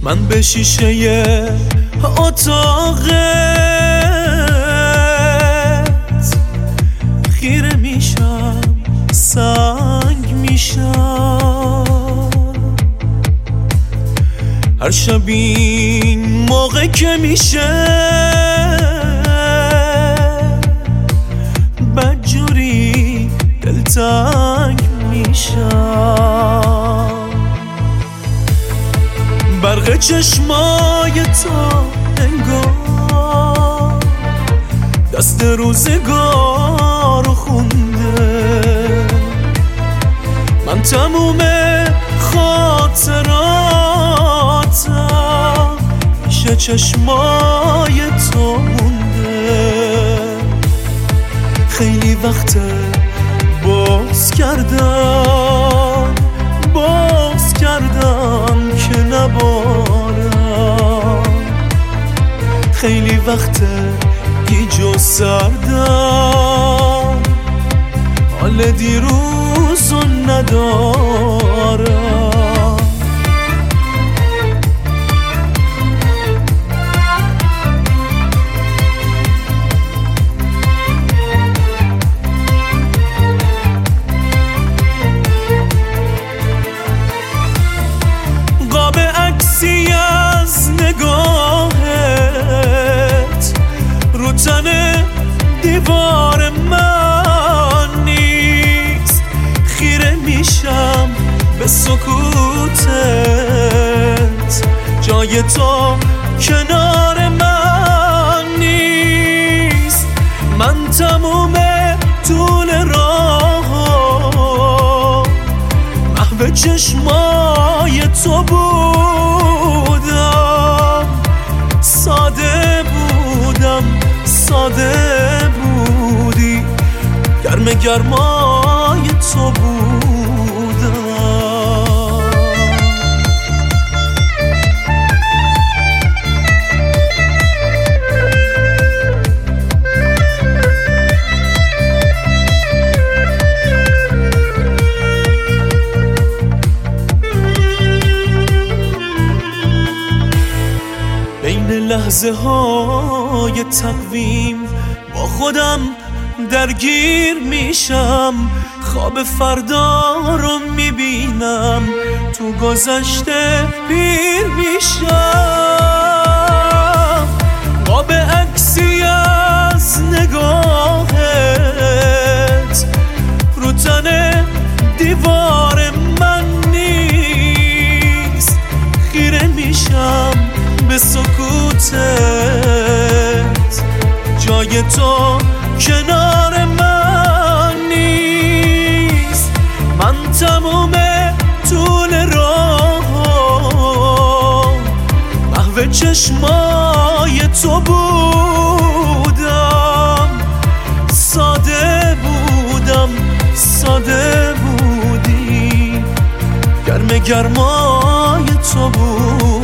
من به شیشه اتاقت خیره میشم، سنگ میشم. هر شب این موقع که میشه بدجوری دلتنگ میشم. برق چشمای تو انگار دست روزگار خونده. من تموم خاطراتم پیش چشمای تو مونده. خیلی وقته باز کردم که نبارم. خیلی وقته گیج و سردم، حال دیروزو ندارم. قاب عکسی از نگاهت رو تن دیوار من نیست. خیره میشم به سکوتت، جای تو کنار من نیست. من تموم طول راه محو چشمای تو بودم. ساده بودی، گرمای تو بودم. بین لحظه های تقویم با خودم درگیر میشم. خواب فردا رو میبینم، تو گذشته پیر میشم. قاب عکسی از نگاهت رو تن دیوار من نیست. خیره میشم به سکوتت، جای تو کنار من نیست. من تموم طول راه محو چشمای تو بودم. ساده بودی، گرمای تو بود.